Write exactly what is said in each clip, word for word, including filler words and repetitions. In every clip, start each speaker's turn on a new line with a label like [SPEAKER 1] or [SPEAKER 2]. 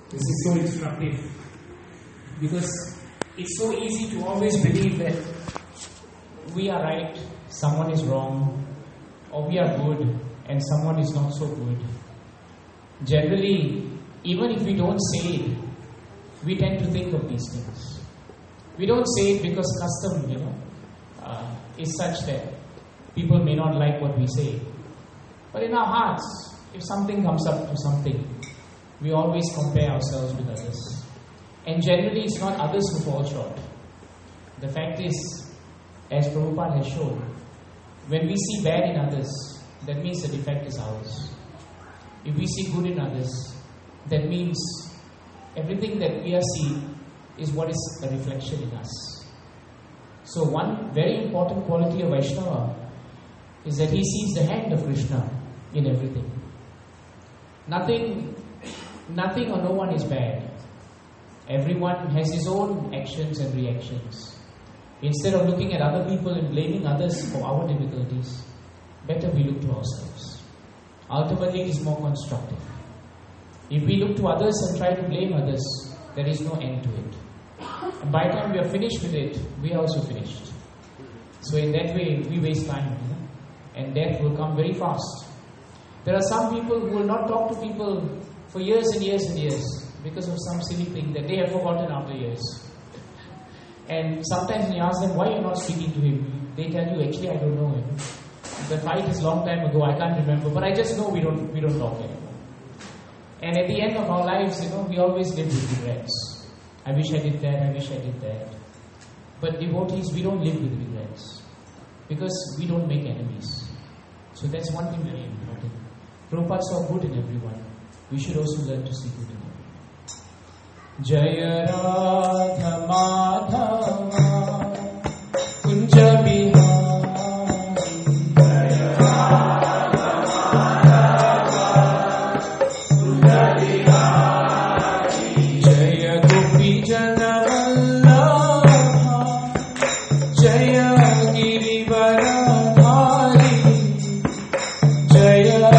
[SPEAKER 1] This is so instructive because it's so easy to always believe that we are right, someone is wrong, or we are good and someone is not so good. Generally, even if we don't say it, we tend to think of these things. We don't say it because custom, you know, uh, is such that people may not like what we say. But in our hearts, if something comes up to something, we always compare ourselves with others. And generally, it's not others who fall short. The fact is, as Prabhupada has shown, when we see bad in others, that means the defect is ours. If we see good in others, that means everything that we are seeing is what is a reflection in us. So one very important quality of Vaishnava is that he sees the hand of Krishna in everything. Nothing, nothing or no one is bad. Everyone has his own actions and reactions. Instead of looking at other people and blaming others for our difficulties, better we look to ourselves. Ultimately, it is more constructive. If we look to others and try to blame others, there is no end to it. And by the time we are finished with it, we are also finished. So in that way, we waste time, you know? And death will come very fast. There are some people who will not talk to people for years and years and years because of some silly thing that they have forgotten after years. And sometimes when you ask them, why are you not speaking to him? They tell you, actually, I don't know him. The fight is a long time ago, I can't remember, but I just know we don't we don't talk anymore. And at the end of our lives, you know, we always live with regrets. I wish I did that, I wish I did that. But devotees, we don't live with regrets because we don't make enemies. So that's one thing very important. Prabhupada saw good in everyone. We should also learn to see good in everyone. Jaya Radha Madhava Kunja Bihari Jaya Radha Madhava Kunja Bihari Jaya Gopi Jana Vallabha Jaya Girivaradhari Jaya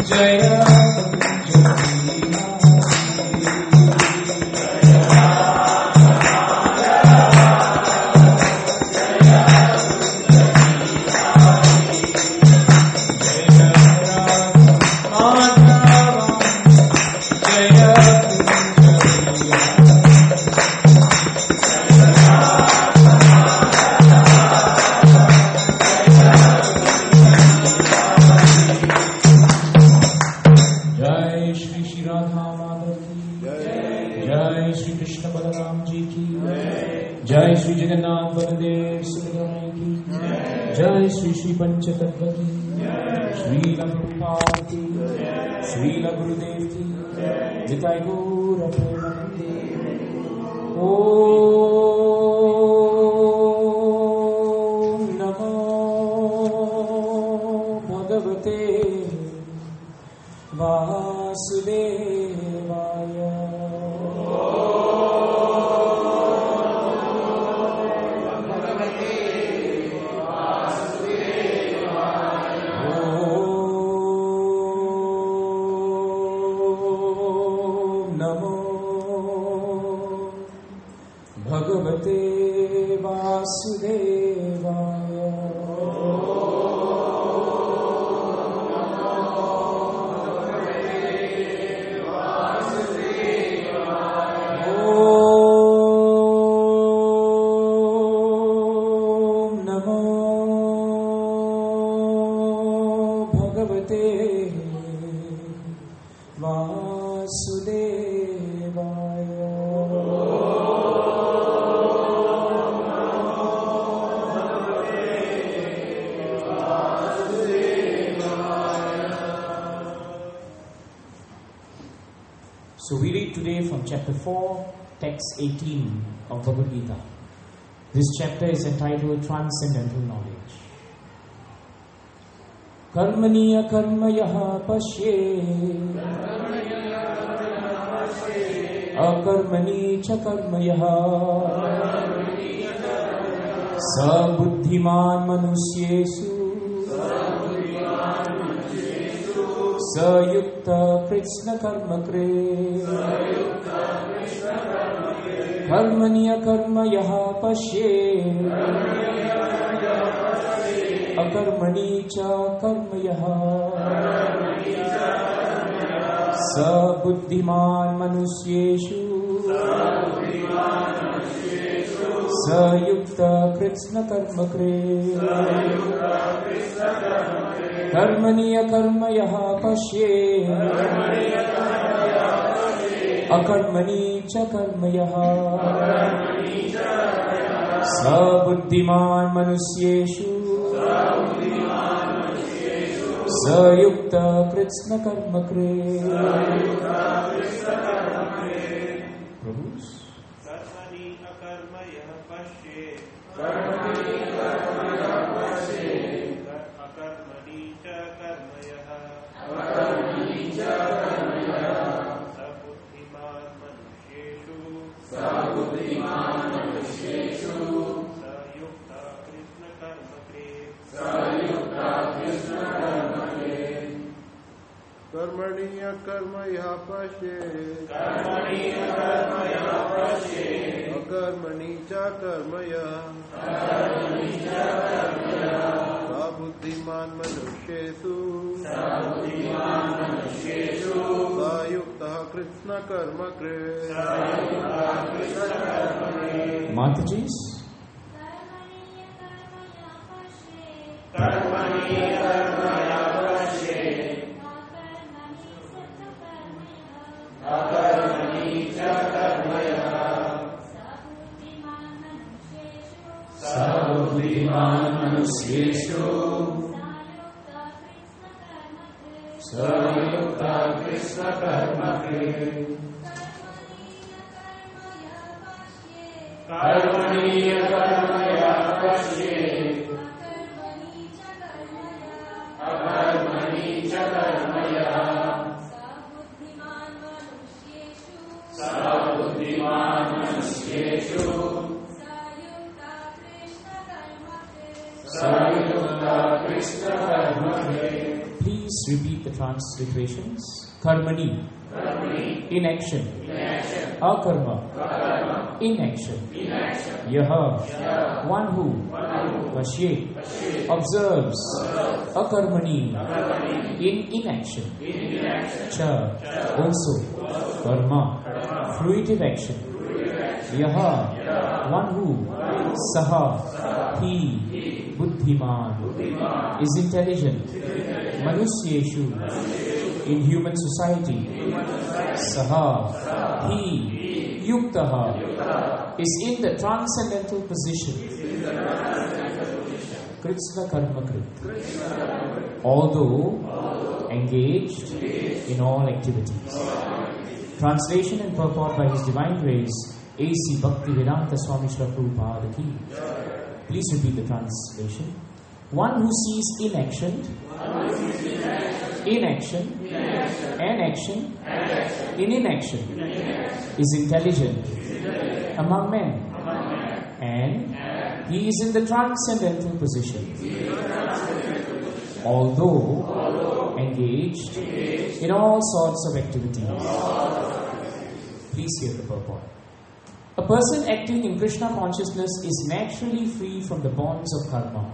[SPEAKER 1] So we read today from chapter four, text eighteen of Bhagavad Gita. This chapter is entitled Transcendental Knowledge. Karmaniya karmayaha pasye akarmani cha karmayaha sabuddhiman manusyesu sayukta krishna karmakre karmaniya karmayaha pasye akarmani cha karmayaha sabuddhiman manusyeshu sayukta krishna karmakre karmaniya karmayaha pasye akarmani cha karmayaha sabuddhiman manusyeshu sayukta krishna karmakre. Prabhus.
[SPEAKER 2] Karmani akarmaya pasye akarmani cha karmaya sabuddhiman manusyeshu sayukta krishna karmakre
[SPEAKER 3] कर्मणीय कर्म यः पश्ये अकर्मणि च कर्म यः बुद्धिमान् मनुष्येषु युक्तः कृष्ण कर्म कृत्.
[SPEAKER 1] Mataji's sabuddhiman manusyeshu sayukta krishna karmakre karmaniya karmaya pasye akarmani cha karmaya sabuddhiman manusyeshu sayukta krishna karmakre. Please repeat the transliterations. Karmani, Karmani. In action. In action. Akarma, Akarma. In action. In action. Yaha, Yaha. One who, Vashye, observes. Observes. Akarmani, Akarmani. In inaction. In inaction. Cha, Cha. Also. Also. Karma, Karma. Fruitive action. Yaha, Yaha. One who, One. Saha, Saha. He, he. Buddhiman, Buddhiman. Is intelligent. Manusyeshu, in human society. Saha, he, yuktaha, is in the transcendental position. Kritsna karmakrit, although engaged in all activities. Translation and purport by His Divine Grace, A C Bhaktivedanta Swami Srila Prabhupada Ki. Please repeat the translation. One who sees inaction, inaction, and action, in inaction, is intelligent among men, and he is in the transcendental position. Although engaged in all sorts of activities. Please hear the purport. A person acting in Krishna consciousness is naturally free from the bonds of karma.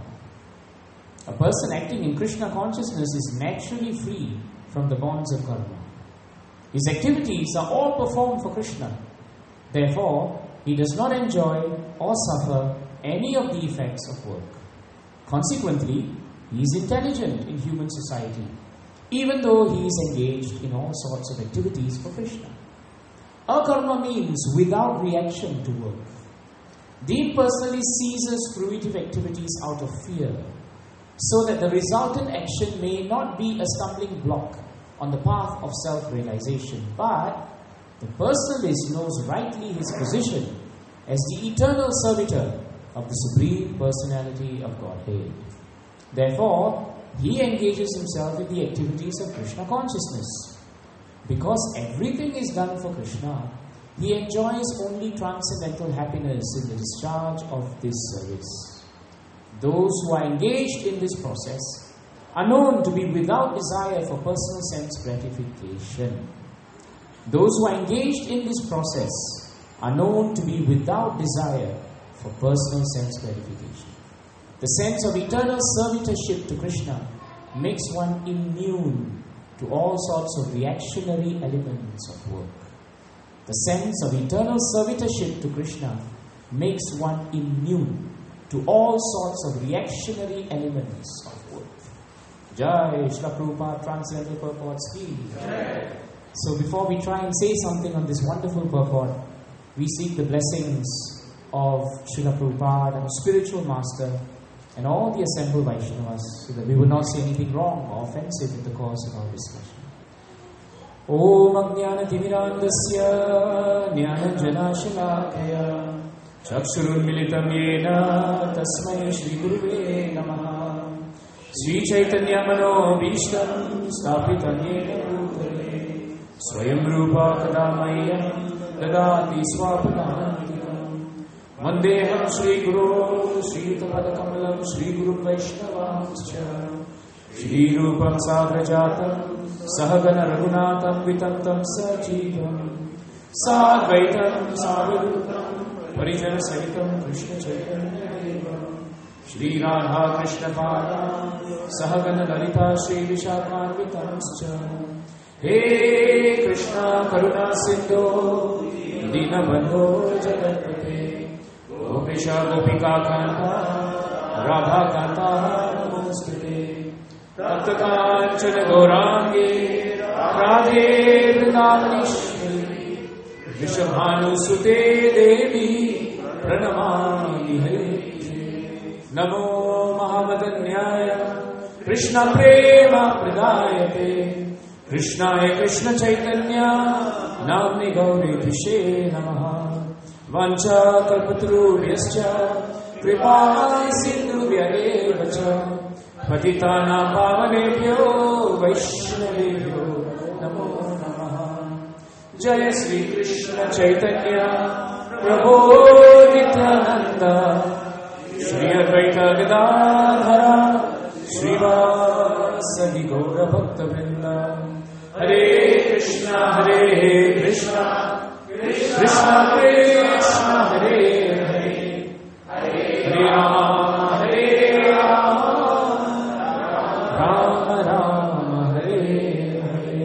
[SPEAKER 1] A person acting in Krishna consciousness is naturally free from the bonds of karma. His activities are all performed for Krishna. Therefore, he does not enjoy or suffer any of the effects of work. Consequently, he is intelligent in human society, even though he is engaged in all sorts of activities for Krishna. Akarma means without reaction to work. Deep personally ceases fruitive activities out of fear, so that the resultant action may not be a stumbling block on the path of self-realization, but the personalist knows rightly his position as the eternal servitor of the Supreme Personality of Godhead. Therefore, he engages himself in the activities of Krishna consciousness. Because everything is done for Krishna, he enjoys only transcendental happiness in the discharge of this service. Those who are engaged in this process are known to be without desire for personal sense gratification. Those who are engaged in this process are known to be without desire for personal sense gratification. The sense of eternal servitorship to Krishna makes one immune to all sorts of reactionary elements of work. The sense of eternal servitorship to Krishna makes one immune to all sorts of reactionary elements of work. Jai Srila Prabhupada Transcendental Purports Ki. So before we try and say something on this wonderful purport, we seek the blessings of Srila Prabhupada and spiritual master and all the assembled Vaishnavas, so that we will not say anything wrong or offensive in the course of our discussion. Om Ajnana Timirandasya Jnana Shalakaya Chakshurun Militam Yena Tasmai Shri Guruve Namaha Sri Chaitanya Mano Bhishtam Stapitam Yena Bhutale Swayam Rupa Kadamayam Dadati Swapadantikam Vandeham Shri Guru Shri Tapadakamalam Shri Guru Vaishnavamscha Shri Rupam Sagrajatam Sahagana Raghunatam Vitantam Sajivam Sadvaitam Savadutam Parijana Sahitam Krishna Chaitanya Devam Shri Radha Krishna Padam Sahagana Lalita Shri Vishakhanvitamscha He Krishna Karuna Sindhu Dinabandho Jagatpate Gopisha Gopika Kanta Radha Kanta Namostute Tapta Kanchana Gaurangi Radhe Vrindavaneshwari Vishabhanu Sute Devi Pranamami Hare Namo Mahavadanyaya Krishna Prema Pradayate Krishnaya Krishna Chaitanya Namni Gauri Vishe Namaha Vancha Kalpatrubhyascha Kripa Sindhu Vyadevacha Patitana Pavanebhyo Vaishnavebhyo Namo Namaha Jaya Sri Krishna Chaitanya Prabhu Nityananda Shri Advaita Gadadhara Srivasadi Gaura Bhakta Vrinda Hare Krishna, Hare Krishna, Krishna Krishna, Hare Hare, Hare Rama, Hare Rama, Rama Rama, Hare Hare.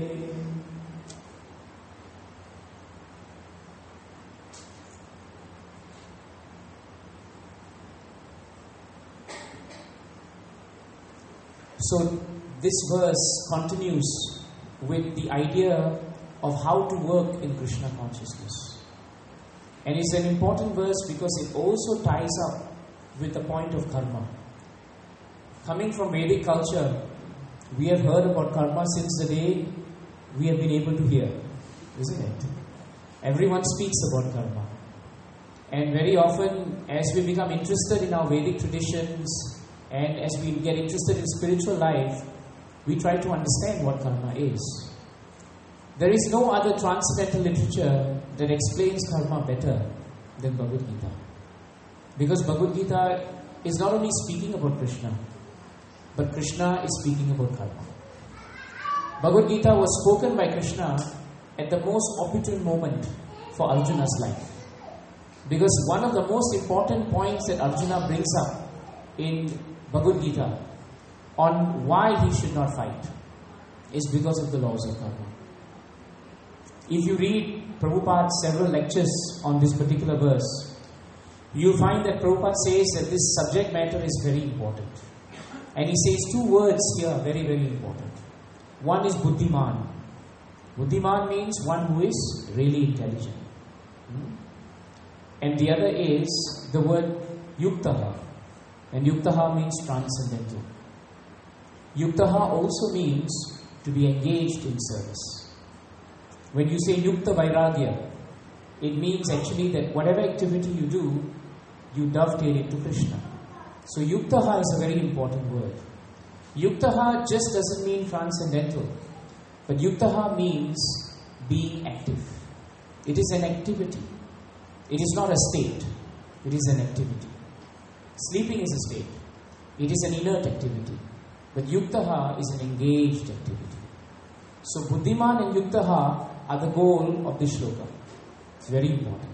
[SPEAKER 1] So this verse continues with the idea of how to work in Krishna consciousness. And it's an important verse because it also ties up with the point of karma. Coming from Vedic culture, we have heard about karma since the day we have been able to hear, isn't it? Everyone speaks about karma. And very often, as we become interested in our Vedic traditions, and as we get interested in spiritual life, we try to understand what karma is. There is no other transcendental literature that explains karma better than Bhagavad Gita. Because Bhagavad Gita is not only speaking about Krishna, but Krishna is speaking about karma. Bhagavad Gita was spoken by Krishna at the most opportune moment for Arjuna's life. Because one of the most important points that Arjuna brings up in Bhagavad Gita on why he should not fight is because of the laws of karma. If you read Prabhupada's several lectures on this particular verse, you'll find that Prabhupada says that this subject matter is very important. And he says two words here, very, very important. One is Buddhiman. Buddhiman means one who is really intelligent. Hmm? And the other is the word Yuktaha. And Yuktaha means transcendental. Yuktaha also means to be engaged in service. When you say Yukta Vairagya, it means actually that whatever activity you do, you dovetail it to Krishna. So Yuktaha is a very important word. Yuktaha just doesn't mean transcendental, but Yuktaha means being active. It is an activity. It is not a state. It is an activity. Sleeping is a state. It is an inert activity. But Yuktaha is an engaged activity. So Buddhiman and Yuktaha are the goal of this shloka. It's very important.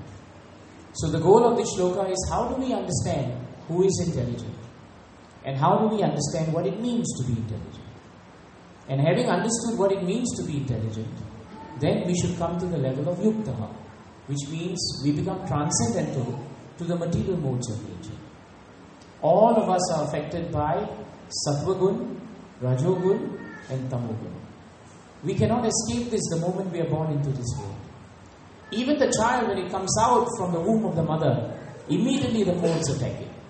[SPEAKER 1] So the goal of this shloka is how do we understand who is intelligent? And how do we understand what it means to be intelligent? And having understood what it means to be intelligent, then we should come to the level of Yuktaha, which means we become transcendental to the material modes of nature. All of us are affected by Sattva-gun, Rajogun and Tamogun. We cannot escape this the moment we are born into this world. Even the child, when it comes out from the womb of the mother, immediately the modes attack it.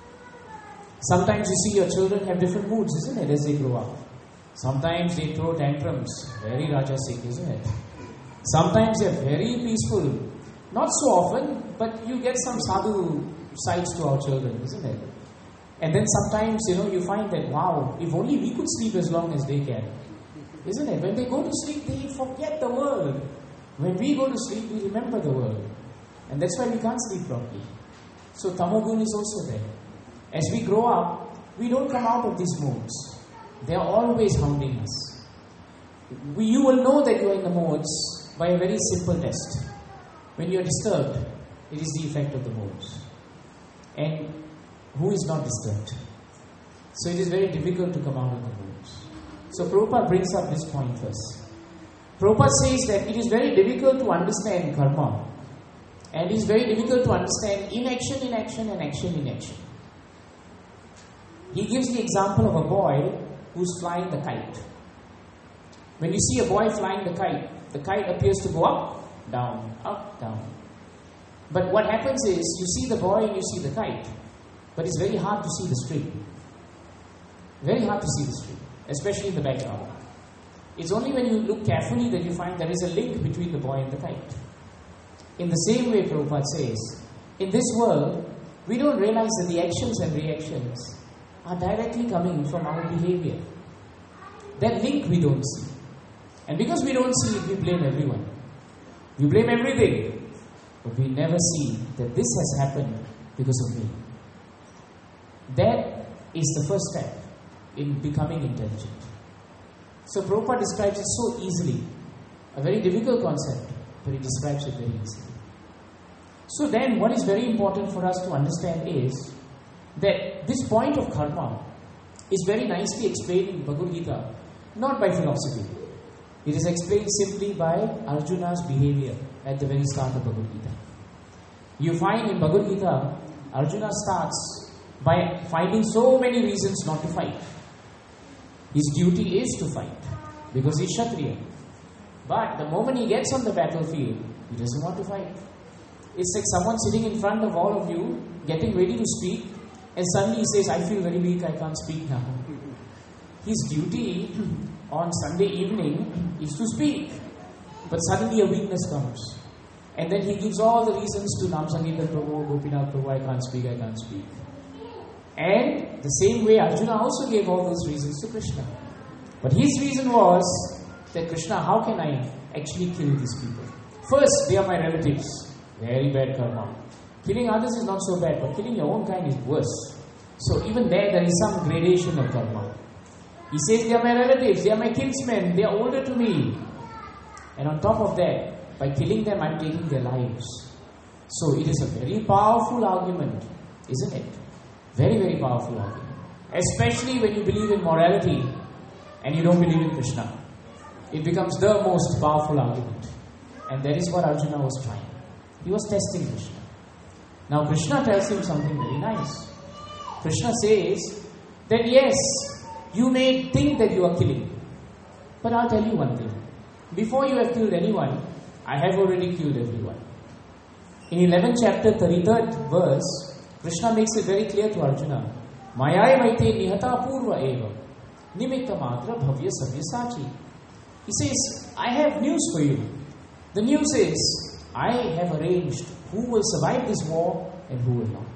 [SPEAKER 1] Sometimes you see your children have different moods, isn't it, as they grow up. Sometimes they throw tantrums, very rajasic, isn't it? Sometimes they're very peaceful. Not so often, but you get some sadhu sides to our children, isn't it? And then sometimes, you know, you find that, wow, if only we could sleep as long as they can. Isn't it? When they go to sleep, they forget the world. When we go to sleep, we remember the world. And that's why we can't sleep properly. So Tamogun is also there. As we grow up, we don't come out of these modes. They are always hounding us. We, you will know that you are in the modes by a very simple test. When you are disturbed, it is the effect of the modes. And who is not disturbed? So it is very difficult to come out of the modes. So Prabhupada brings up this point first. Prabhupada says that it is very difficult to understand karma. And it is very difficult to understand inaction in action and action in action. He gives the example of a boy who's flying the kite. When you see a boy flying the kite, the kite appears to go up, down, up, down. But what happens is, you see the boy and you see the kite, but it's very hard to see the string. Very hard to see the string, especially in the background. It's only when you look carefully that you find there is a link between the boy and the kite. In the same way, Prabhupada says, in this world, we don't realize that the actions and reactions are directly coming from our behavior. That link we don't see. And because we don't see it, we blame everyone. We blame everything. But we never see that this has happened because of me. That is the first step in becoming intelligent. So Prabhupada describes it so easily. A very difficult concept, but he describes it very easily. So then what is very important for us to understand is that this point of karma is very nicely explained in Bhagavad Gita, not by philosophy. It is explained simply by Arjuna's behavior at the very start of Bhagavad Gita. You find in Bhagavad Gita, Arjuna starts by finding so many reasons not to fight. His duty is to fight because he's Kshatriya. But the moment he gets on the battlefield, he doesn't want to fight. It's like someone sitting in front of all of you, getting ready to speak, and suddenly he says, I feel very weak, I can't speak now. His duty on Sunday evening is to speak. But suddenly a weakness comes. And then he gives all the reasons to Nam Sankirtan Prabhu, Gopinath Prabhu, I can't speak, I can't speak. And the same way Arjuna also gave all those reasons to Krishna. But his reason was that Krishna, how can I actually kill these people? First, they are my relatives. Very bad karma. Killing others is not so bad, but killing your own kind is worse. So even there, there is some gradation of karma. He says, they are my relatives, they are my kinsmen, they are older to me. And on top of that, by killing them, I am taking their lives. So it is a very powerful argument, isn't it? Very, very powerful argument. Especially when you believe in morality and you don't believe in Krishna. It becomes the most powerful argument. And that is what Arjuna was trying. He was testing Krishna. Now Krishna tells him something very nice. Krishna says that yes, you may think that you are killing. But I'll tell you one thing. Before you have killed anyone, I have already killed everyone. In eleventh chapter, thirty-third verse, Krishna makes it very clear to Arjuna. Mayai maite nihata purva eva nimitta matra bhavya savya sachi. He says, I have news for you. The news is, I have arranged who will survive this war and who will not.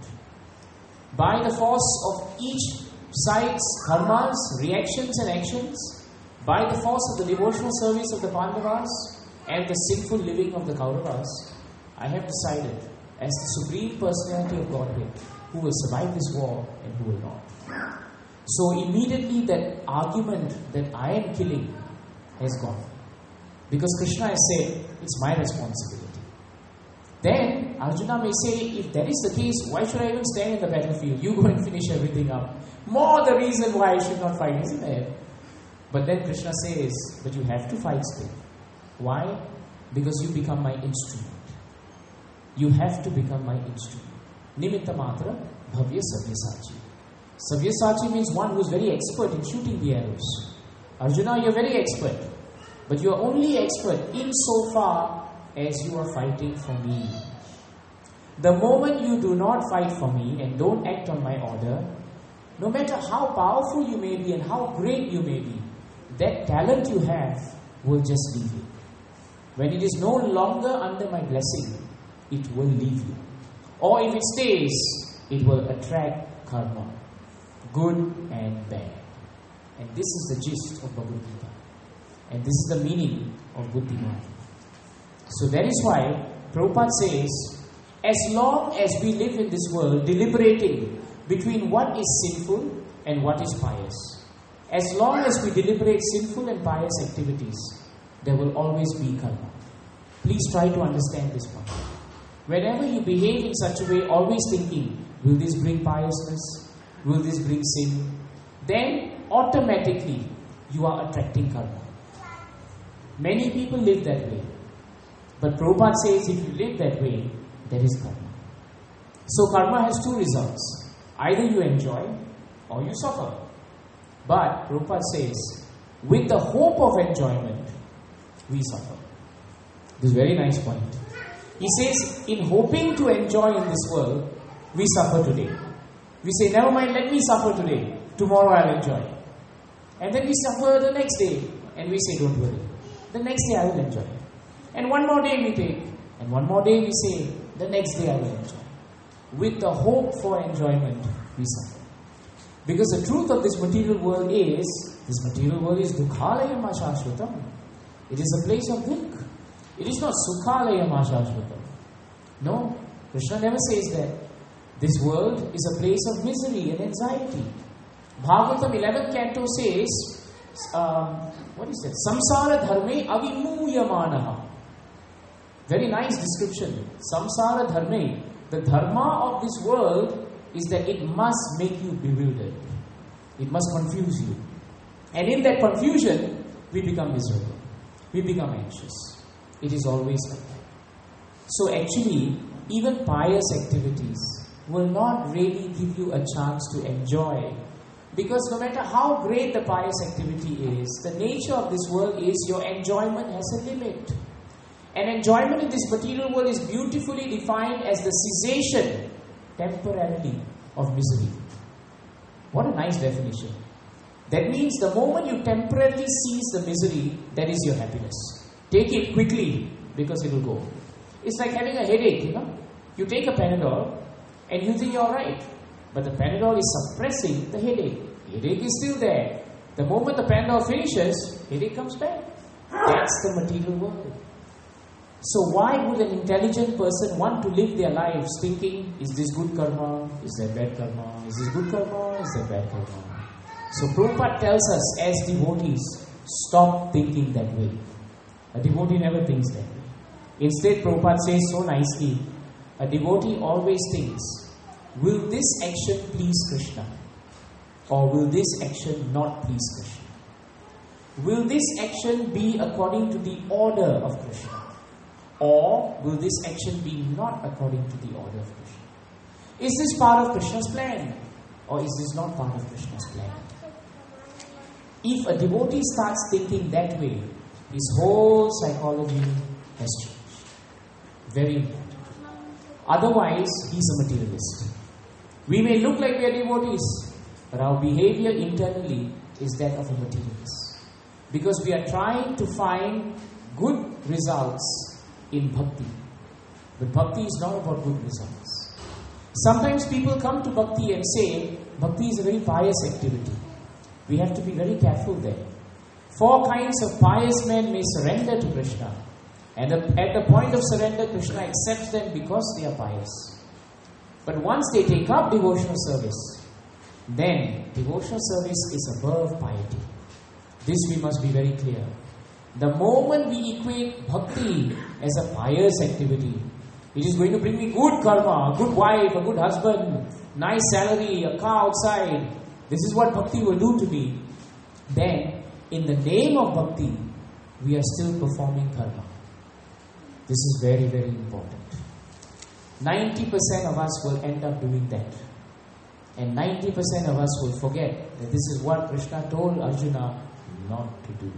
[SPEAKER 1] By the force of each side's karmas, reactions and actions, by the force of the devotional service of the Pandavas and the sinful living of the Kauravas, I have decided as the Supreme Personality of Godhead who will survive this war and who will not. So immediately that argument that I am killing has gone. Because Krishna has said, it's my responsibility. Then Arjuna may say, if that is the case, why should I even stand in the battlefield? You go and finish everything up. More the reason why I should not fight, isn't there? But then Krishna says, but you have to fight still. Why? Because you become my instrument. You have to become my instrument. Nimitta matra bhavya savyasachi. Savyasachi means one who is very expert in shooting the arrows. Arjuna, you are very expert. But you are only expert insofar as you are fighting for me. The moment you do not fight for me and don't act on my order, no matter how powerful you may be and how great you may be, that talent you have will just leave you. When it is no longer under my blessing, it will leave you. Or if it stays, it will attract karma, good and bad. And this is the gist of Bhagavad Gita. And this is the meaning of Buddhimaya. So that is why Prabhupada says, as long as we live in this world deliberating between what is sinful and what is pious, as long as we deliberate sinful and pious activities, there will always be karma. Please try to understand this one. Whenever you behave in such a way, always thinking, will this bring piousness? Will this bring sin? Then automatically you are attracting karma. Many people live that way. But Prabhupada says if you live that way, there is karma. So karma has two results. Either you enjoy or you suffer. But Prabhupada says, with the hope of enjoyment, we suffer. This is a very nice point. He says, in hoping to enjoy in this world, we suffer today. We say, never mind, let me suffer today. Tomorrow I'll enjoy. And then we suffer the next day. And we say, don't worry. The next day I will enjoy. And one more day we take. And one more day we say, the next day I will enjoy. With the hope for enjoyment, we suffer. Because the truth of this material world is, this material world is dukhalayam ashashvatam. It is a place of dukh. It is not sukhalayam ashashvatam. No, Krishna never says that. This world is a place of misery and anxiety. Bhagavatam eleventh canto says um, what is that? Samsara dharme avimuyamanaha. Very nice description. Samsara dharme. The dharma of this world is that it must make you bewildered. It must confuse you. And in that confusion, we become miserable. We become anxious. It is always like that. So actually, even pious activities will not really give you a chance to enjoy. Because no matter how great the pious activity is, the nature of this world is your enjoyment has a limit. And enjoyment in this material world is beautifully defined as the cessation, temporarily, of misery. What a nice definition. That means the moment you temporarily cease the misery, that is your happiness. Take it quickly, because it will go. It's like having a headache, you know. You take a Panadol, and you think you're right. But the Panadol is suppressing the headache. The headache is still there. The moment the Panadol finishes, headache comes back. That's the material world. So why would an intelligent person want to live their lives thinking, is this good karma, is that bad karma, is this good karma, is that bad karma? So Prabhupada tells us as devotees, stop thinking that way. A devotee never thinks that way. Instead, Prabhupada says so nicely, a devotee always thinks, will this action please Krishna? Or will this action not please Krishna? Will this action be according to the order of Krishna? Or will this action be not according to the order of Krishna? Is this part of Krishna's plan? Or is this not part of Krishna's plan? If a devotee starts thinking that way, his whole psychology has changed. Very important. Otherwise, he's a materialist. We may look like we are devotees, but our behavior internally is that of a materialist. Because we are trying to find good results in bhakti. But bhakti is not about good results. Sometimes people come to bhakti and say, bhakti is a very pious activity. We have to be very careful there. Four kinds of pious men may surrender to Krishna. And at the point of surrender, Krishna accepts them because they are pious. But once they take up devotional service, then devotional service is above piety. This we must be very clear. The moment we equate bhakti as a pious activity, it is going to bring me good karma, a good wife, a good husband, nice salary, a car outside. This is what bhakti will do to me. Then, in the name of bhakti, we are still performing karma. This is very, very important. ninety percent of us will end up doing that. And ninety percent of us will forget that this is what Krishna told Arjuna not to do.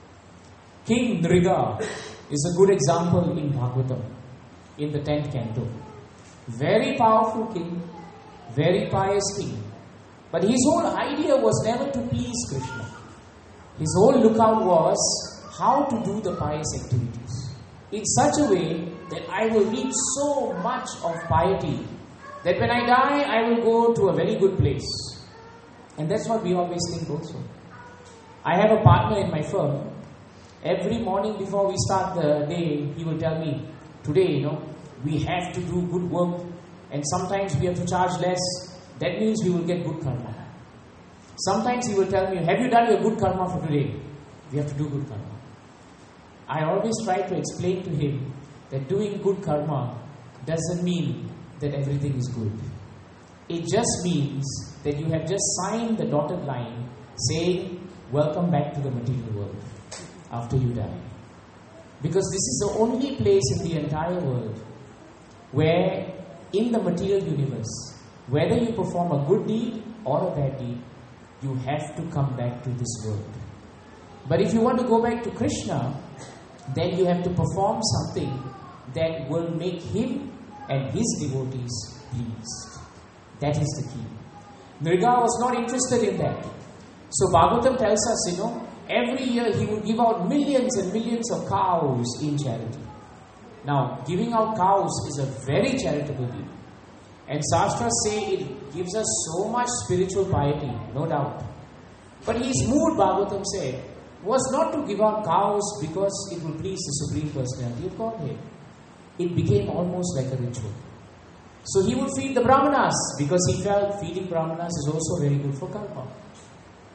[SPEAKER 1] King Nriga is a good example in Bhagavatam, in the tenth canto. Very powerful king, very pious king. But his whole idea was never to please Krishna. His whole lookout was how to do the pious activities in such a way that I will reach so much of piety that when I die, I will go to a very good place. And that's what we always think also. I have a partner in my firm. Every morning before we start the day, he will tell me, today, you know, we have to do good work and sometimes we have to charge less. That means we will get good karma. Sometimes he will tell me, have you done your good karma for today? We have to do good karma. I always try to explain to him that doing good karma doesn't mean that everything is good. It just means that you have just signed the dotted line saying, welcome back to the material world after you die. Because this is the only place in the entire world where in the material universe, whether you perform a good deed or a bad deed, you have to come back to this world. But if you want to go back to Krishna, then you have to perform something that will make him and his devotees pleased. That is the key. Nriga was not interested in that. So Bhagavatam tells us, you know, every year he would give out millions and millions of cows in charity. Now, giving out cows is a very charitable deed. And Shastras say it gives us so much spiritual piety, no doubt. But his mood, Bhagavatam said, was not to give out cows because it will please the Supreme Personality of Godhead. It became almost like a ritual. So he would feed the Brahmanas because he felt feeding Brahmanas is also very good for karma.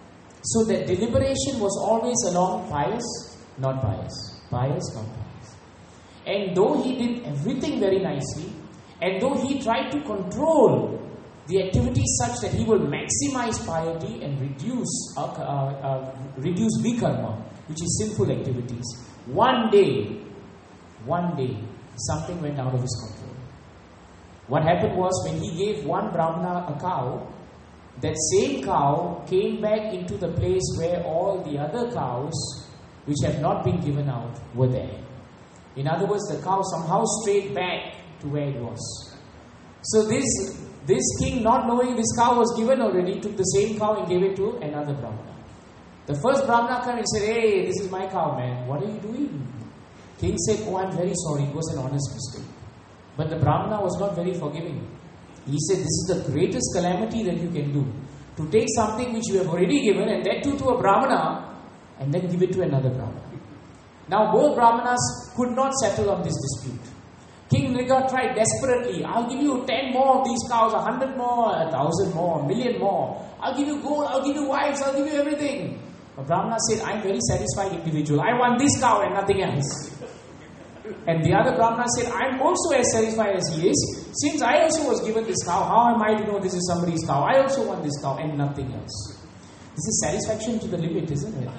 [SPEAKER 1] So that deliberation was always along pious, not pious. Pious, not pious. And though he did everything very nicely, and though he tried to control the activities such that he will maximize piety and reduce uh, uh, uh, reduce vikarma, which is sinful activities, one day, one day, something went out of his control. What happened was, when he gave one Brahmana a cow, that same cow came back into the place where all the other cows, which have not been given out, were there. In other words, the cow somehow strayed back to where it was. So this this king, not knowing this cow was given already, took the same cow and gave it to another Brahmana. The first Brahmana came and said, "Hey, this is my cow, man. What are you doing?" King said, "Oh, I'm very sorry. It was an honest mistake." But the Brahmana was not very forgiving. He said, "This is the greatest calamity that you can do. To take something which you have already given, and that too to a Brahmana, and then give it to another Brahmana." Now both Brahmanas could not settle on this dispute. King Nriga tried desperately. "I'll give you ten more of these cows, a hundred more, a thousand more, a million more. I'll give you gold, I'll give you wives, I'll give you everything." But Brahmana said, "I'm a very satisfied individual. I want this cow and nothing else." And the other Brahmana said, "I'm also as satisfied as he is. Since I also was given this cow, how am I to know this is somebody's cow? I also want this cow and nothing else." This is satisfaction to the limit, isn't it?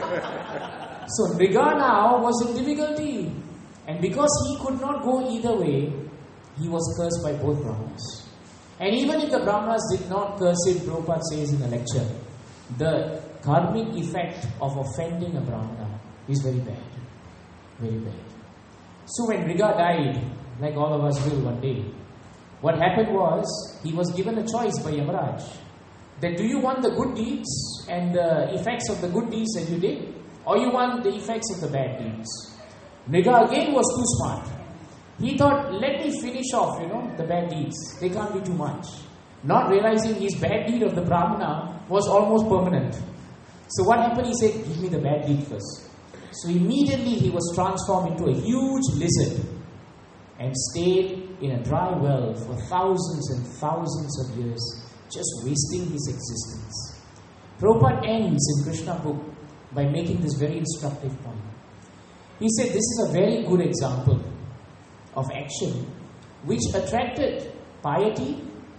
[SPEAKER 1] So Nriga now was in difficulty. And because he could not go either way, he was cursed by both Brahmanas. And even if the Brahmanas did not curse him, Prabhupada says in a lecture, the karmic effect of offending a Brahmana is very bad. Very bad. So when Nriga died, like all of us will one day, what happened was, he was given a choice by Yamaraj, that do you want the good deeds and the effects of the good deeds that you did, or you want the effects of the bad deeds? Nriga again was too smart. He thought, let me finish off, you know, the bad deeds. They can't be too much. Not realizing his bad deed of the Brahmana was almost permanent. So what happened? He said, give me the bad deed first. So immediately he was transformed into a huge lizard and stayed in a dry well for thousands and thousands of years, just wasting his existence. Prabhupada ends in Krishna book by making this very instructive point. He said this is a very good example of action which attracted piety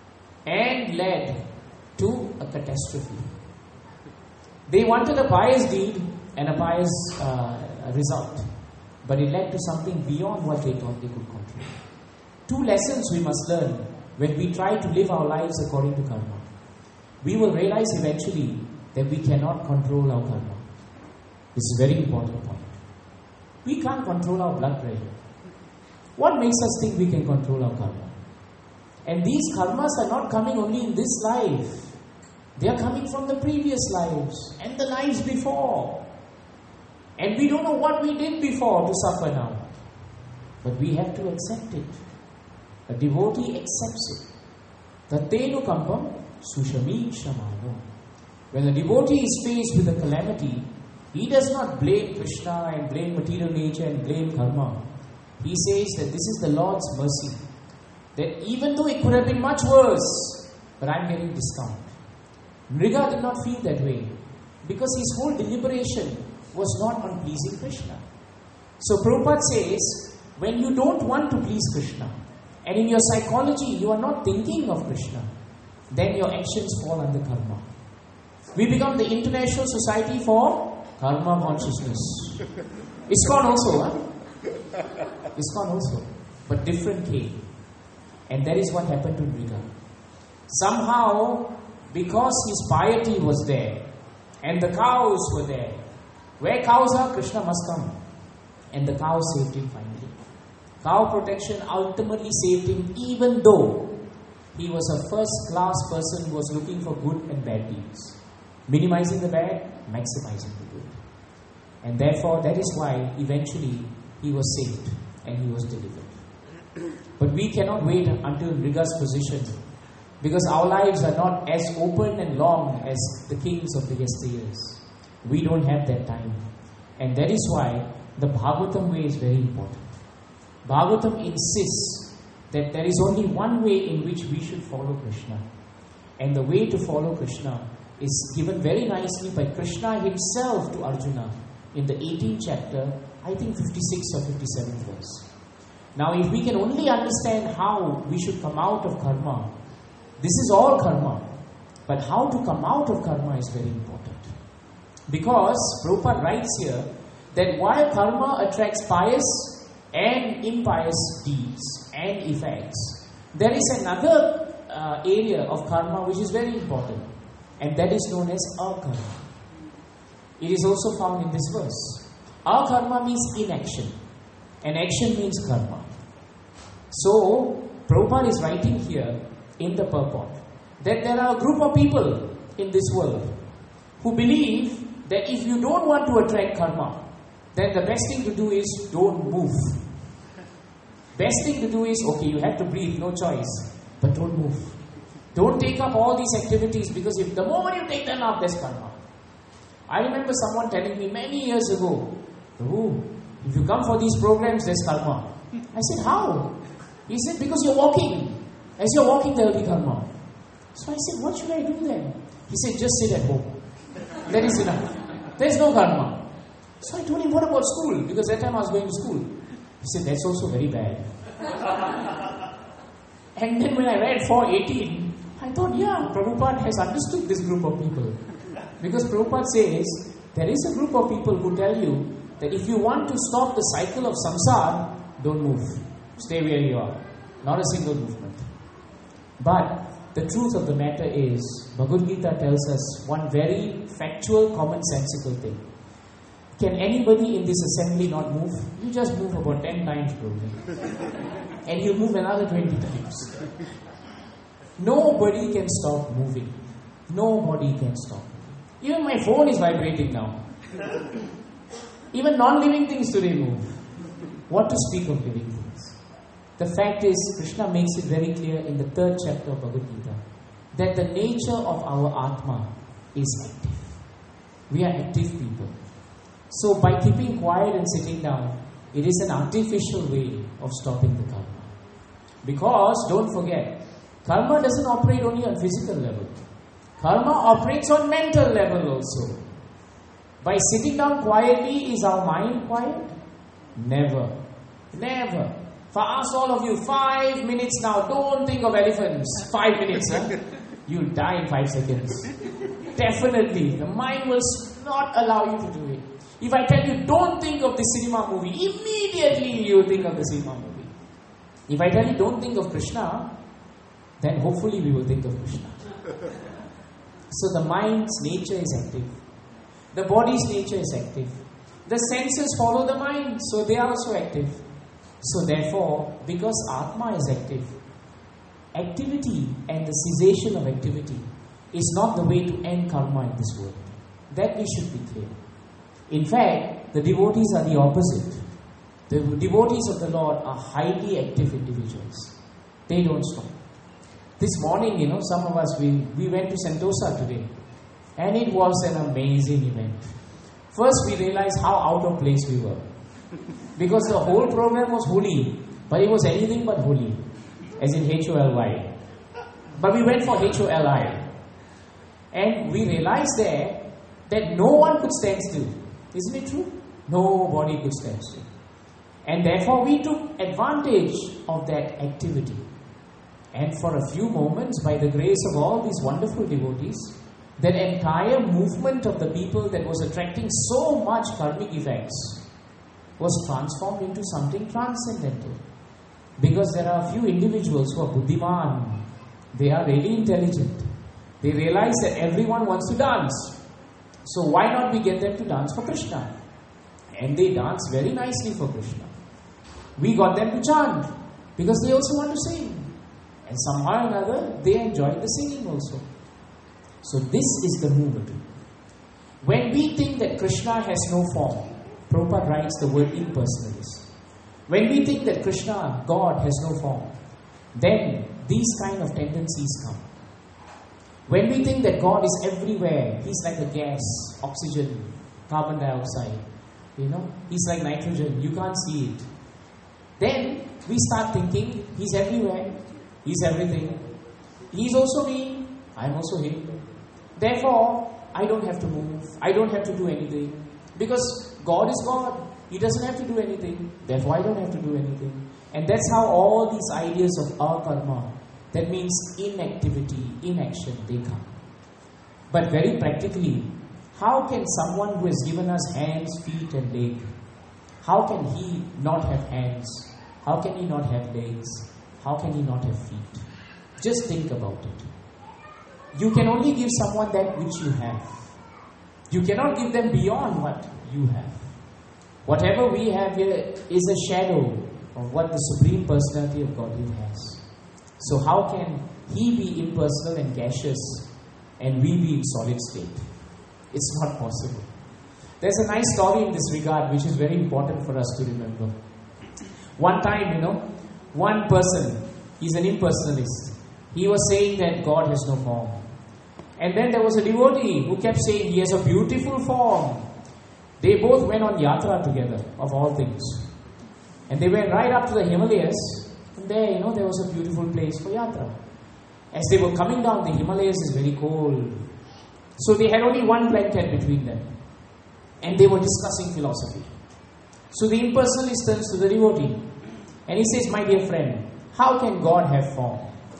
[SPEAKER 1] and led to a catastrophe. They wanted a pious deed and a pious uh, result, but it led to something beyond what they thought they could control. Two lessons we must learn when we try to live our lives according to karma. We will realize eventually that we cannot control our karma. This is a very important point. We can't control our blood pressure. What makes us think we can control our karma? And these karmas are not coming only in this life. They are coming from the previous lives and the lives before. And we don't know what we did before to suffer now. But we have to accept it. A devotee accepts it. Tattenu kampam sushami shamano. When a devotee is faced with a calamity, he does not blame Krishna and blame material nature and blame karma. He says that this is the Lord's mercy. That even though it could have been much worse, but I'm getting discount. Nriga did not feel that way because his whole deliberation was not on pleasing Krishna. So Prabhupada says, when you don't want to please Krishna, and in your psychology you are not thinking of Krishna, then your actions fall under karma. We become the International Society for Karma Consciousness. ISKCON also, huh? ISKCON also, but different K. And that is what happened to Nriga. Somehow, because his piety was there, and the cows were there, where cows are, Krishna must come. And the cow saved him finally. Cow protection ultimately saved him, even though he was a first-class person who was looking for good and bad deeds. Minimizing the bad, maximizing the good. And therefore, that is why eventually he was saved and he was delivered. But we cannot wait until Nriga's position, because our lives are not as open and long as the kings of the yesteryears. We don't have that time. And that is why the Bhagavatam way is very important. Bhagavatam insists that there is only one way in which we should follow Krishna. And the way to follow Krishna is given very nicely by Krishna himself to Arjuna in the eighteenth chapter, I think fifty-sixth or fifty-seventh verse. Now, if we can only understand how we should come out of karma, this is all karma. But how to come out of karma is very important. Because Prabhupada writes here that while karma attracts pious and impious deeds and effects, there is another uh, area of karma which is very important, and that is known as akarma. It is also found in this verse. Akarma means inaction, and action means karma. So, Prabhupada is writing here in the purport that there are a group of people in this world who believe that if you don't want to attract karma, then the best thing to do is don't move. Best thing to do is, okay, you have to breathe, no choice, but don't move. Don't take up all these activities, because if the moment you take them up, there's karma. I remember someone telling me many years ago, oh, if you come for these programs, there's karma. I said, how? He said, because you're walking. As you're walking, there will be karma. So I said, what should I do then? He said, just sit at home. That is enough. There's no karma. So I told him, what about school? Because that time I was going to school. He said, that's also very bad. And then when I read four eighteen, I thought, yeah, Prabhupada has understood this group of people. Because Prabhupada says, there is a group of people who tell you that if you want to stop the cycle of samsara, don't move. Stay where you are. Not a single movement. But the truth of the matter is, Bhagavad Gita tells us one very factual, commonsensical thing. Can anybody in this assembly not move? You just move about ten times probably. And you move another twenty times. Nobody can stop moving. Nobody can stop moving. Even my phone is vibrating now. Even non-living things today move. What to speak of living things? The fact is, Krishna makes it very clear in the third chapter of Bhagavad Gita that the nature of our Atma is active. We are active people. So by keeping quiet and sitting down, it is an artificial way of stopping the karma. Because, don't forget, karma doesn't operate only on physical level. Karma operates on mental level also. By sitting down quietly, is our mind quiet? Never. Never. For us all of you, five minutes now, don't think of elephants. Five minutes, huh? You'll die in five seconds. Definitely. The mind will not allow you to do it. If I tell you, don't think of the cinema movie, immediately you think of the cinema movie. If I tell you, don't think of Krishna, then hopefully we will think of Krishna. So the mind's nature is active. The body's nature is active. The senses follow the mind, so they are also active. So therefore, because Atma is active, activity and the cessation of activity is not the way to end karma in this world. That we should be clear. In fact, the devotees are the opposite. The devotees of the Lord are highly active individuals. They don't stop. This morning, you know, some of us, we, we went to Sentosa today. And it was an amazing event. First, we realized how out of place we were. Because the whole program was holy. But it was anything but holy. As in H O L Y. But we went for H O L I. And we realized there that no one could stand still. Isn't it true? Nobody could stand still. And therefore we took advantage of that activity. And for a few moments, by the grace of all these wonderful devotees, that entire movement of the people that was attracting so much karmic effects was transformed into something transcendental. Because there are a few individuals who are buddhiman. They are really intelligent. They realize that everyone wants to dance. So why not we get them to dance for Krishna? And they dance very nicely for Krishna. We got them to chant because they also want to sing. And somehow or another, they enjoy the singing also. So this is the movement. When we think that Krishna has no form, Prabhupada writes the word impersonalist. When we think that Krishna, God, has no form, then these kind of tendencies come. When we think that God is everywhere, He's like a gas, oxygen, carbon dioxide, you know, He's like nitrogen, you can't see it. Then we start thinking, He's everywhere, He's everything. He's also me, I'm also Him. Therefore, I don't have to move. I don't have to do anything. Because God is God. He doesn't have to do anything. Therefore, I don't have to do anything. And that's how all these ideas of akarma, that means inactivity, inaction, they come. But very practically, how can someone who has given us hands, feet and legs, how can he not have hands? How can he not have legs? How can he not have feet? Just think about it. You can only give someone that which you have. You cannot give them beyond what you have. Whatever we have here is a shadow of what the Supreme Personality of Godhead has. So how can He be impersonal and gaseous and we be in solid state? It's not possible. There's a nice story in this regard which is very important for us to remember. One time, you know, one person, he's an impersonalist. He was saying that God has no form. And then there was a devotee who kept saying he has a beautiful form. They both went on yatra together, of all things. And they went right up to the Himalayas. And there, you know, there was a beautiful place for yatra. As they were coming down, the Himalayas is very cold. So they had only one blanket between them. And they were discussing philosophy. So the impersonalist turns to the devotee. And he says, my dear friend, how can God have form?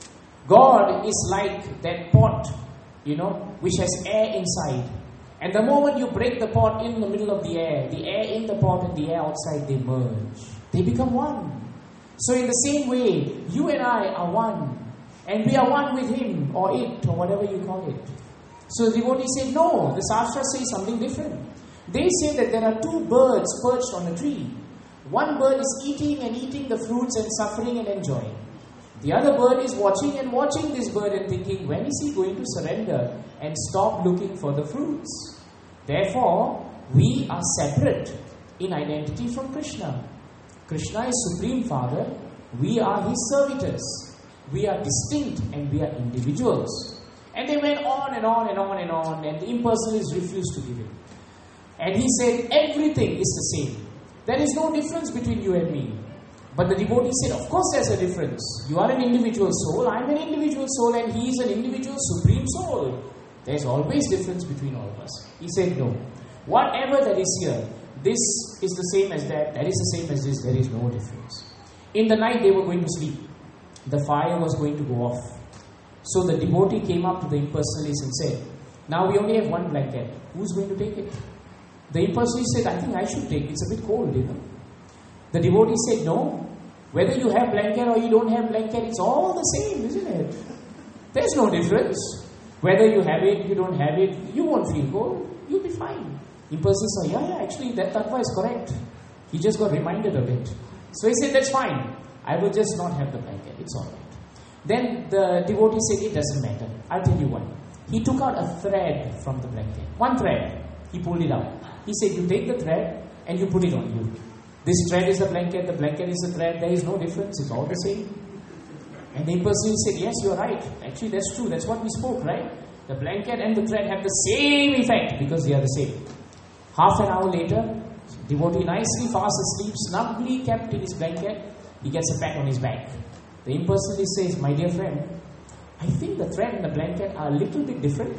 [SPEAKER 1] God is like that pot, you know, which has air inside. And the moment you break the pot in the middle of the air, the air in the pot and the air outside, they merge. They become one. So in the same way, you and I are one. And we are one with Him, or it, or whatever you call it. So the devotee said, no, the Shastra says something different. They say that there are two birds perched on a tree. One bird is eating and eating the fruits and suffering and enjoying. The other bird is watching and watching this bird and thinking, when is he going to surrender and stop looking for the fruits? Therefore, we are separate in identity from Krishna. Krishna is Supreme Father. We are His servitors. We are distinct and we are individuals. And they went on and on and on and on, and the impersonalists refused to give in. And he said, everything is the same. There is no difference between you and me. But the devotee said, of course there's a difference. You are an individual soul, I am an individual soul, and he is an individual supreme soul. There's always difference between all of us. He said, no. Whatever that is here, this is the same as that, that is the same as this, there is no difference. In the night they were going to sleep. The fire was going to go off. So the devotee came up to the impersonalist and said, now we only have one blanket. Who's going to take it? The impersonalist said, I think I should take it. It's a bit cold, you know. The devotee said, no. Whether you have blanket or you don't have blanket, it's all the same, isn't it? There's no difference. Whether you have it, you don't have it, you won't feel cold. You'll be fine. Impersonalist said, yeah, yeah, actually that tattva is correct. He just got reminded of it. So he said, that's fine. I will just not have the blanket. It's all right. Then the devotee said, it doesn't matter. I'll tell you what. He took out a thread from the blanket. One thread. He pulled it out. He said, you take the thread and you put it on you. This thread is the blanket, the blanket is the thread. There is no difference. It's all the same. And the person said, yes, you're right. Actually, that's true. That's what we spoke, right? The blanket and the thread have the same effect because they are the same. Half an hour later, devotee nicely fast asleep, snugly kept in his blanket. He gets a pat on his back. The impersonalist says, my dear friend, I think the thread and the blanket are a little bit different.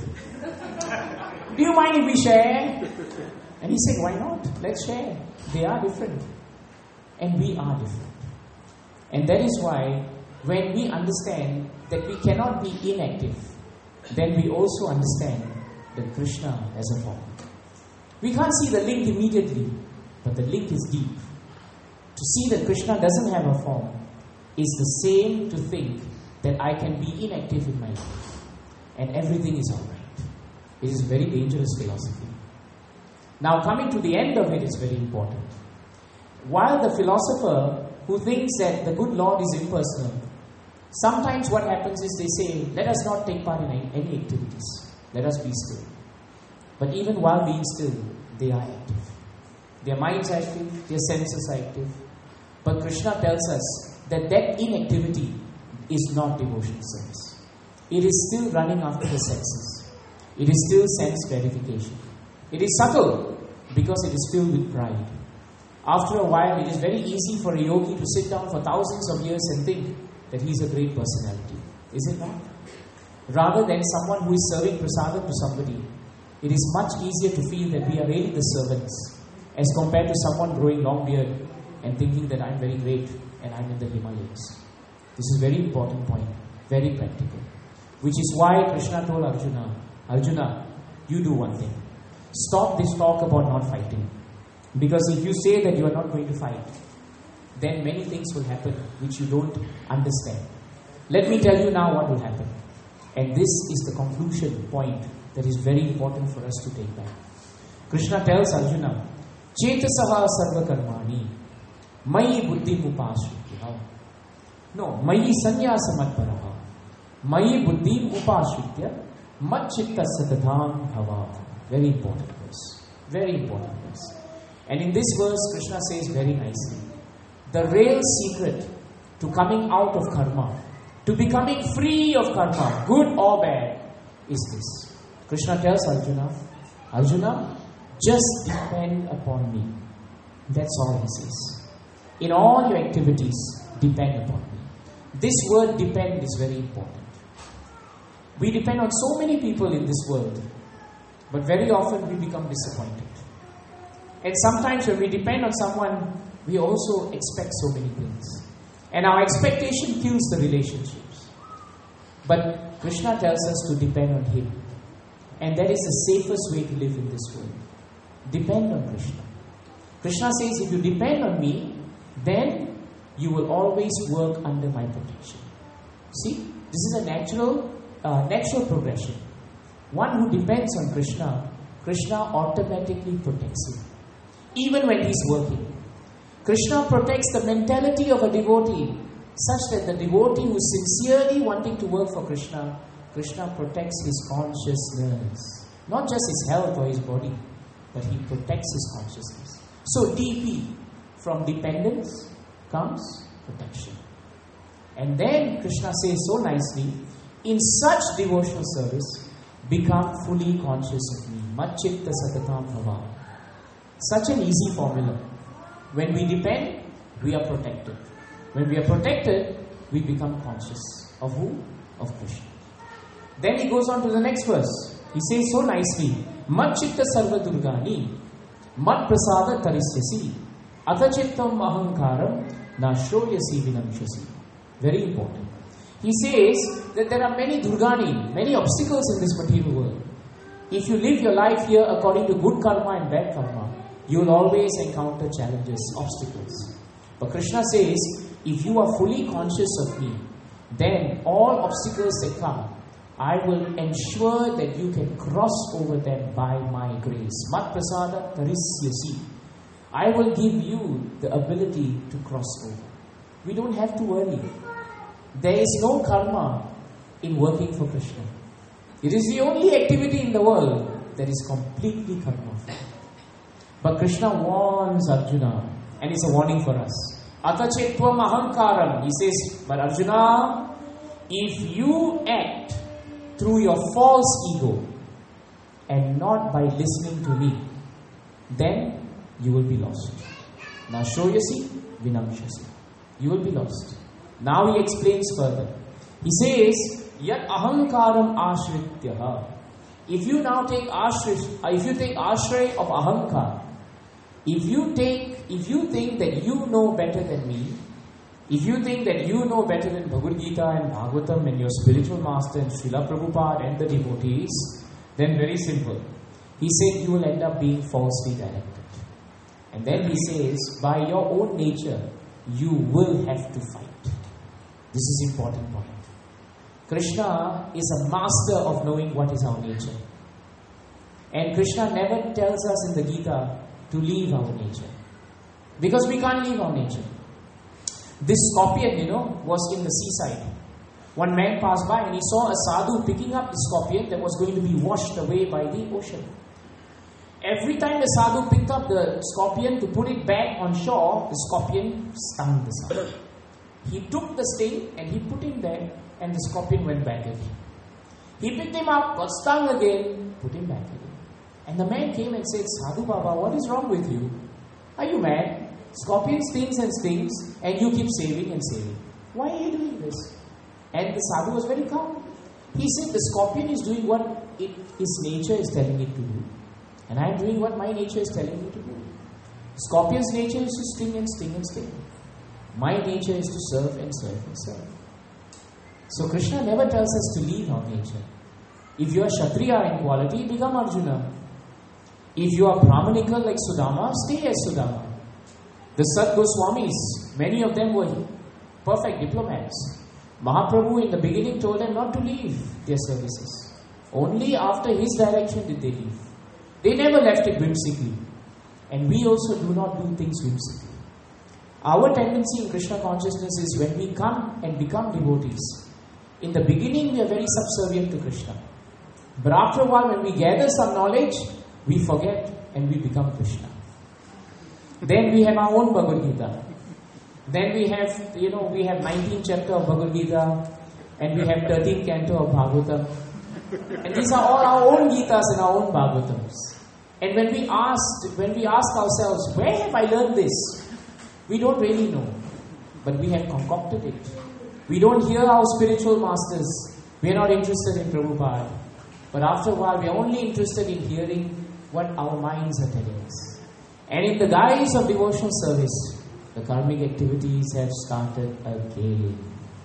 [SPEAKER 1] Do you mind if we share? And he said, why not? Let's share. They are different. And we are different. And that is why when we understand that we cannot be inactive, then we also understand that Krishna has a form. We can't see the link immediately, but the link is deep. To see that Krishna doesn't have a form is the same to think that I can be inactive in my life and everything is alright. It is very dangerous philosophy. Now coming to the end of it is very important. While the philosopher who thinks that the good Lord is impersonal, sometimes what happens is they say, let us not take part in any activities. Let us be still. But even while being still, they are active. Their minds are active, their senses are active. But Krishna tells us that that inactivity is not devotional service. It is still running after the senses. It is still sense gratification. It is subtle because it is filled with pride. After a while, it is very easy for a yogi to sit down for thousands of years and think that he is a great personality. Is it not? rather than someone who is serving prasadam to somebody, it is much easier to feel that we are really the servants as compared to someone growing long beard and thinking that I'm very great and I'm in the Himalayas. This is a very important point, very practical. Which is why Krishna told Arjuna, Arjuna, you do one thing. Stop this talk about not fighting. Because if you say that you are not going to fight, then many things will happen which you don't understand. Let me tell you now what will happen. And this is the conclusion point that is very important for us to take back. Krishna tells Arjuna, Chetasaha sarva karmani, mayi buddhi upashritya. No, mayi sanyasa madparaha, mayi buddhi upashritya, machchitta satadham bhava. Very important verse. Very important verse. And in this verse, Krishna says very nicely, the real secret to coming out of karma, to becoming free of karma, good or bad, is this. Krishna tells Arjuna, Arjuna, just depend upon me. That's all he says. In all your activities, depend upon me. This word depend is very important. We depend on so many people in this world, but very often we become disappointed. And sometimes when we depend on someone, we also expect so many things. And our expectation kills the relationships. But Krishna tells us to depend on him. And that is the safest way to live in this world. Depend on Krishna. Krishna says, if you depend on me, then you will always work under my protection. See, this is a natural, uh, natural progression. One who depends on Krishna, Krishna automatically protects him. Even when he's working. Krishna protects the mentality of a devotee such that the devotee who is sincerely wanting to work for Krishna, Krishna protects his consciousness. Not just his health or his body, but he protects his consciousness. So D P, from dependence comes protection. And then Krishna says so nicely, in such devotional service, become fully conscious of me. Machchitta satatam bhava. Such an easy formula. When we depend, we are protected. When we are protected, we become conscious. Of who? Of Krishna. Then he goes on to the next verse. He says so nicely, Machchitta sarva durgani, mat prasada tarisyasi, atachittam ahankaram, na shroyasi vinamshasi. Very important. He says that there are many durgani, many obstacles in this material world. If you live your life here according to good karma and bad karma, you will always encounter challenges, obstacles. But Krishna says, if you are fully conscious of me, then all obstacles that come, I will ensure that you can cross over them by my grace. Mat prasada tarisyasi. I will give you the ability to cross over. We don't have to worry. There is no karma in working for Krishna. It is the only activity in the world that is completely karma-free. But Krishna warns Arjuna, and it's a warning for us. Atachetvam ahankaram. He says, but Arjuna, if you act through your false ego and not by listening to me, then you will be lost. Now shoyasi vinamshasi. You will be lost. Now he explains further. He says, yat ahankaram ashrityaha. If you now take ashray, if you take ashray of ahankar, if you take, if you think that you know better than me, if you think that you know better than Bhagavad Gita and Bhagavatam and your spiritual master and Srila Prabhupada and the devotees, then very simple. He said you will end up being falsely directed. And then he says, by your own nature, you will have to fight. This is important point. Krishna is a master of knowing what is our nature. And Krishna never tells us in the Gita to leave our nature. Because we can't leave our nature. This scorpion, you know, was in the seaside. One man passed by and he saw a sadhu picking up the scorpion that was going to be washed away by the ocean. Every time the sadhu picked up the scorpion to put it back on shore, the scorpion stung the sadhu. He took the sting and he put him there, and the scorpion went back again. He picked him up, got stung again, put him back again. And the man came and said, Sadhu Baba, what is wrong with you? Are you mad? Scorpion stings and stings, and you keep saving and saving. Why are you doing this? And the sadhu was very calm. He said the scorpion is doing what it, its nature is telling it to do. And I am doing what my nature is telling me to do. Scorpion's nature is to sting and sting and sting. My nature is to serve and serve and serve. So Krishna never tells us to leave our nature. If you are Kshatriya in quality, become Arjuna. If you are Brahmanical like Sudama, stay as Sudama. The Sat Goswamis, many of them were perfect diplomats. Mahaprabhu in the beginning told them not to leave their services. Only after his direction did they leave. They never left it whimsically. And we also do not do things whimsically. Our tendency in Krishna consciousness is when we come and become devotees, in the beginning we are very subservient to Krishna. But after a while when we gather some knowledge, we forget and we become Krishna. Then we have our own Bhagavad Gita. Then we have, you know, we have nineteenth chapter of Bhagavad Gita and we have thirteenth canto of Bhagavatam. And these are all our own Gitas and our own Bhagavatams. And when we ask, when we ask ourselves, where have I learned this? We don't really know. But we have concocted it. We don't hear our spiritual masters. We are not interested in Prabhupada. But after a while, we are only interested in hearing what our minds are telling us. And in the guise of devotional service, the karmic activities have started again.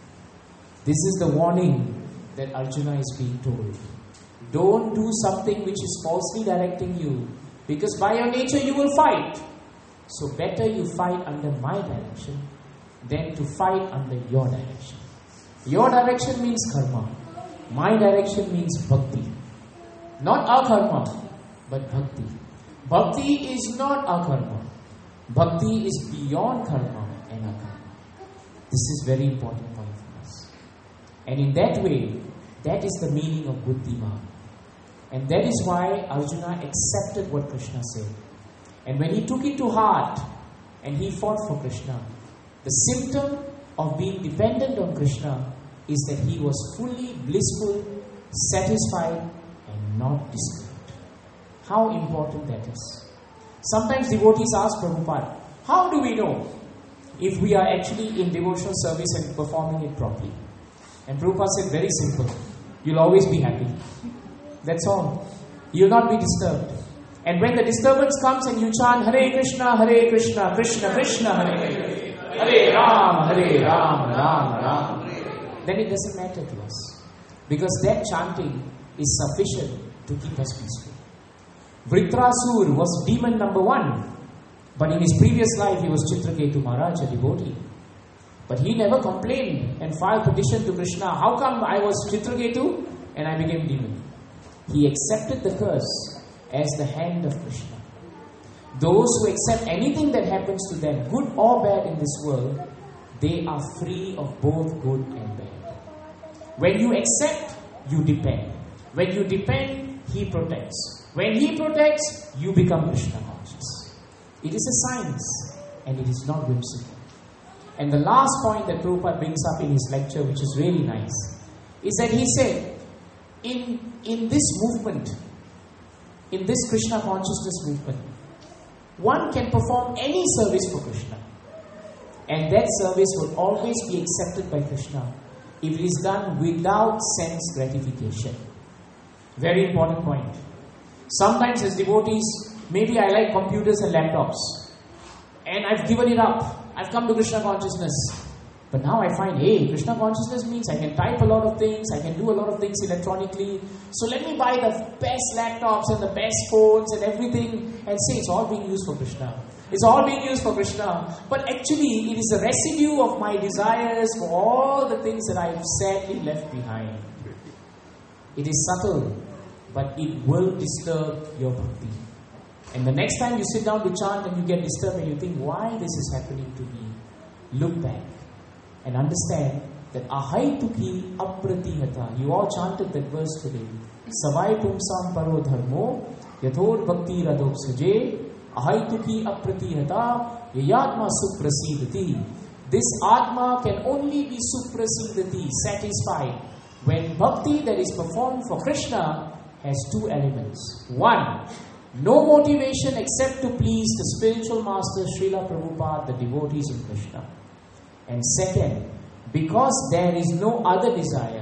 [SPEAKER 1] This is the warning that Arjuna is being told. Don't do something which is falsely directing you, because by your nature you will fight. So better you fight under my direction than to fight under your direction. Your direction means karma. My direction means bhakti. Not akarma, but bhakti. Bhakti is not akarma. Bhakti is beyond karma and akarma. This is very important point for us. And in that way, that is the meaning of buddhima. And that is why Arjuna accepted what Krishna said. And when he took it to heart and he fought for Krishna, the symptom of being dependent on Krishna is that he was fully blissful, satisfied, and not disturbed. How important that is. Sometimes devotees ask Prabhupada, how do we know if we are actually in devotional service and performing it properly? And Prabhupada said, very simple. You'll always be happy. That's all. You'll not be disturbed. And when the disturbance comes and you chant Hare Krishna, Hare Krishna, Krishna Krishna, Hare Hare, Hare Ram, Hare Ram, Ram Ram, then it doesn't matter to us. Because that chanting is sufficient to keep us peaceful. Vritrasur was demon number one. But in his previous life he was Chitraketu Maharaj, a devotee. But he never complained and filed petition to Krishna. How come I was Chitraketu and I became demon? He accepted the curse as the hand of Krishna. Those who accept anything that happens to them, good or bad in this world, they are free of both good and bad. When you accept, you depend. When you depend, he protects. When he protects, you become Krishna conscious. It is a science and it is not whimsical. And the last point that Prabhupada brings up in his lecture, which is really nice, is that he said, in, in this movement, in this Krishna consciousness movement, one can perform any service for Krishna. And that service will always be accepted by Krishna if it is done without sense gratification. Very important point. Sometimes as devotees, maybe I like computers and laptops. And I've given it up. I've come to Krishna consciousness. But now I find, hey, Krishna consciousness means I can type a lot of things, I can do a lot of things electronically. So let me buy the best laptops and the best phones and everything and say it's all being used for Krishna. It's all being used for Krishna. But actually, it is a residue of my desires for all the things that I have sadly left behind. It is subtle, but it will disturb your bhakti. And the next time you sit down to chant and you get disturbed and you think, why this is happening to me? Look back and understand that ahaituki apratihata. You all chanted that verse today. Savai pumsam paro dharmo yathor bhakti radok saje ahaituki apratihata yayatma suprasidati. This atma can only be suprasidati, satisfied, when bhakti that is performed for Krishna has two elements. One, no motivation except to please the spiritual master Srila Prabhupada, the devotees of Krishna. And second, because there is no other desire,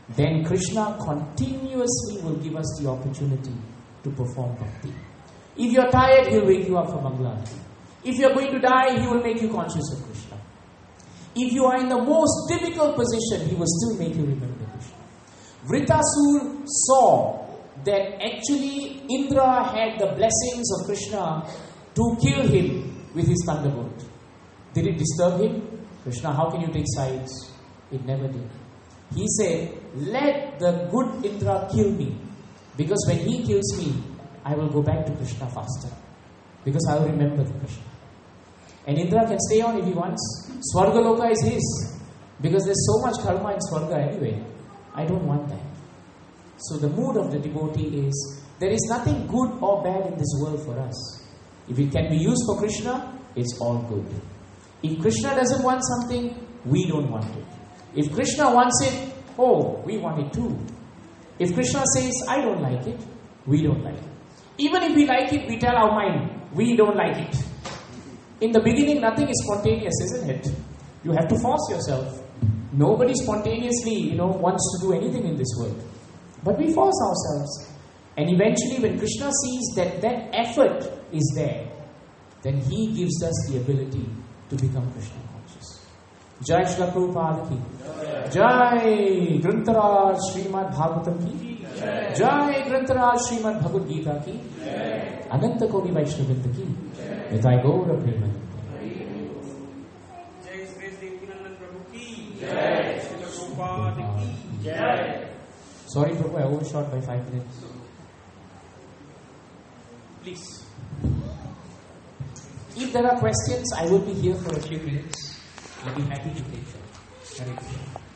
[SPEAKER 1] then Krishna continuously will give us the opportunity to perform bhakti. If you're tired, He'll wake you up for Mangalarti. If you're going to die, He will make you conscious of Krishna. If you are in the most difficult position, He will still make you remember Krishna. Vritasur saw that actually Indra had the blessings of Krishna to kill him with his thunderbolt. Did it disturb him? Krishna, how can you take sides? It never did. He said, let the good Indra kill me, because when he kills me, I will go back to Krishna faster, because I will remember the Krishna. And Indra can stay on if he wants. Swargaloka is his, because there's so much karma in Swarga anyway. I don't want that. So the mood of the devotee is, there is nothing good or bad in this world for us. If it can be used for Krishna, it's all good. If Krishna doesn't want something, we don't want it. If Krishna wants it, oh, we want it too. If Krishna says, I don't like it, we don't like it. Even if we like it, we tell our mind, we don't like it. In the beginning, nothing is spontaneous, isn't it? You have to force yourself. Nobody spontaneously, you know, wants to do anything in this world. But we force ourselves. And eventually, when Krishna sees that that effort is there, then He gives us the ability to become Krishna conscious. Jai Shri Prabhupada ki. Jai Grantaraj Srimad Bhagavatam ki. Jai Grantaraj Srimad Bhagavad Gita ki. Ananta Koti Vaishnavinda ki. Nitai Gaura Premananda.
[SPEAKER 2] Jai Sri Devananda Prabhu ki. Jai Shri Prabhupada ki. Jai.
[SPEAKER 1] Sorry, Prabhu, I overshot by five minutes. Please. If there are questions, I will be here for a few minutes. I'll be happy to take them. Hare Krishna.